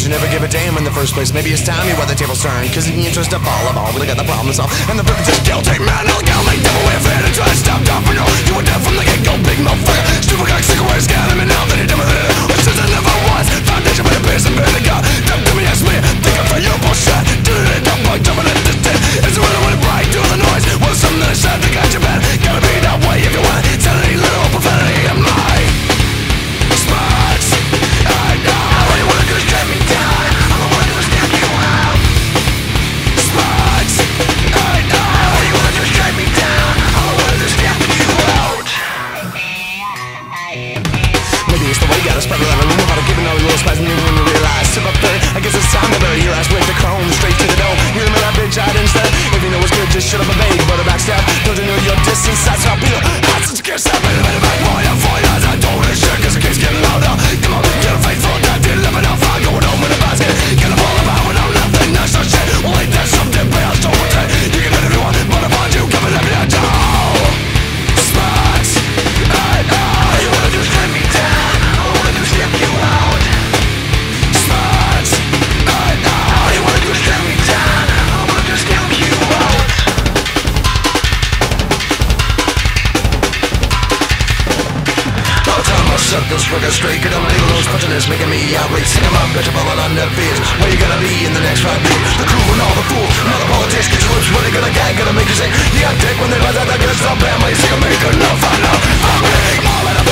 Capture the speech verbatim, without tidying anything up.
you never give a damn in the first place. Maybe it's time you wear the tables turn, cause in the interest of all of all, we got the problem solved. And the privilege is guilty, man, I'll go like devil with it and try to stop top for you. You were dead from the get-go, big motherfucker. Stupid cock, sick of where it's got him, and now that you're done with it, which since I never was. Foundation with a piece and bear the God. Don't do me, ask me, think I'm for your bullshit. Did it, don't bug, jumping at this dead. Is it really when it bright, do the noise? Well, something that I said that got you bad. Gotta be that way if you want. Sanity, little profanity, I'm lying. Spots, I know. All you wanna do is drag me down. All I wanna do is knock you out. Spots, I know. All you wanna do is drag me down. All I wanna do is knock you out. Maybe it's the way you gotta spread around the room about giving all your little spies and when you realize sip up there. I guess it's time to bury your ass with the chrome straight to the dome. You remember that bitch out instead. If you know what's good, just shut up and beg. But a backstab, don't you know your distance? That's how Peter. That's such a kiss. I'm in the back boy. I'm fine as I don't want to shit, cause it keeps getting louder. Come on, get a faithful that did live enough. I'm going home in a basket. Get a fall about when I'm nothing. That's no shit. Well, ain't that something? But I'll start with it. You can do it if you want, but I find you coming at me at all. Spots, I know. All you wanna do is drag me down. All I wanna do is step you out. Spots, I know. All you wanna do is drag me down. All I wanna do is step you out. Circles, crooked straight, get them legal, those punching this, making me outraged. Sick of my bitch, falling on their fears. Where you gonna be in the next five years? The crew and all the fools, all the politics, get your lips, when they gonna gag, gonna make you say, you got dick when they buzz out that good stuff, bam, you sick of me, good enough, I know. I'm ready, all in a